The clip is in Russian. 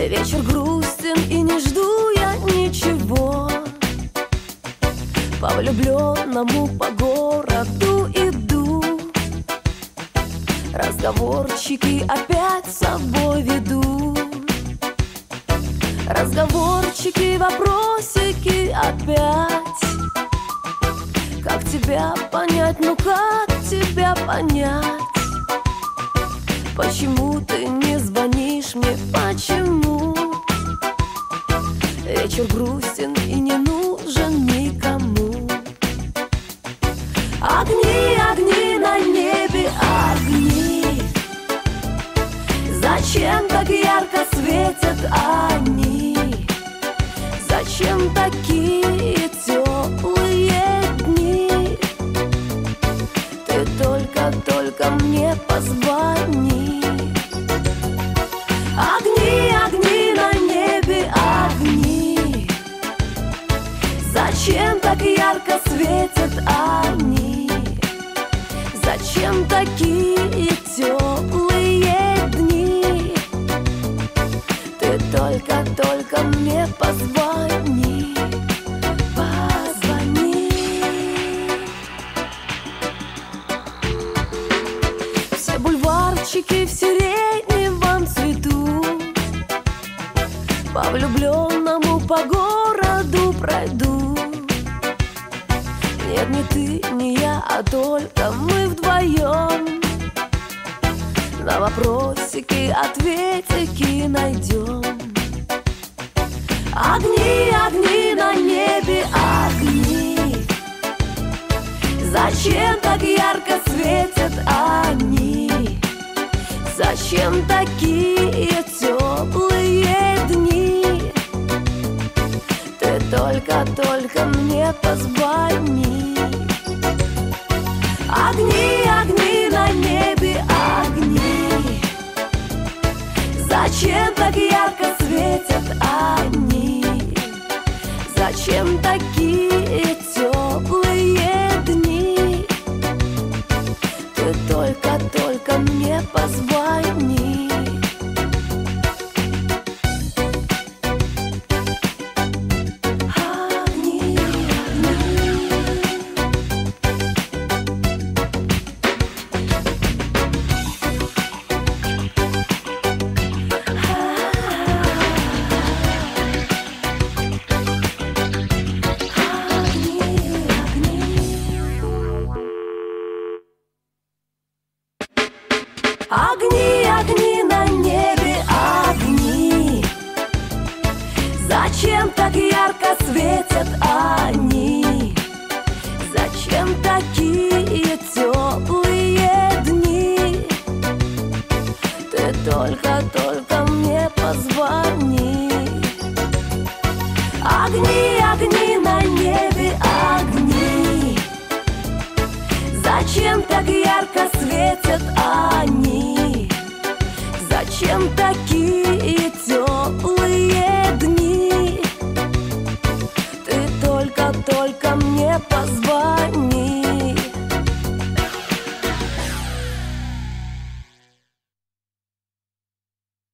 Вечер грустен и не жду я ничего. По влюбленному по городу иду. Разговорчики опять с собой веду. Разговорчики, вопросики опять. Как тебя понять, ну как тебя понять? Почему ты не звонишь мне, почему? Вечер грустен и не нужен никому. Огни, огни на небе, огни. Зачем так ярко светят они? Зачем такие теплые дни? Ты только мне позвони. Огни, огни на небе, огни. Зачем так ярко светят они? Зачем такие теплые дни? Ты только мне позвони. Позвони. Все бульварчики в сиреневом цвету. По влюбленному по городу пройду. Нет, не ты, не я, а только мы вдвоем. На вопросики ответики найдем. Огни, огни на небе, огни. Зачем так ярко светят они? Зачем такие теплые дни? Ты только мне позвони. Огни, огни на небе, огни. Зачем так ярко светят они? Зачем такие теплые дни? Ты только мне позвони. Огни, огни на небе, огни. Зачем так ярко светят они? Зачем такие теплые дни? Ты только мне позвони. Огни, огни на небе, огни. Зачем так ярко светят они? Зачем такие теплые дни? Ты только мне позвони.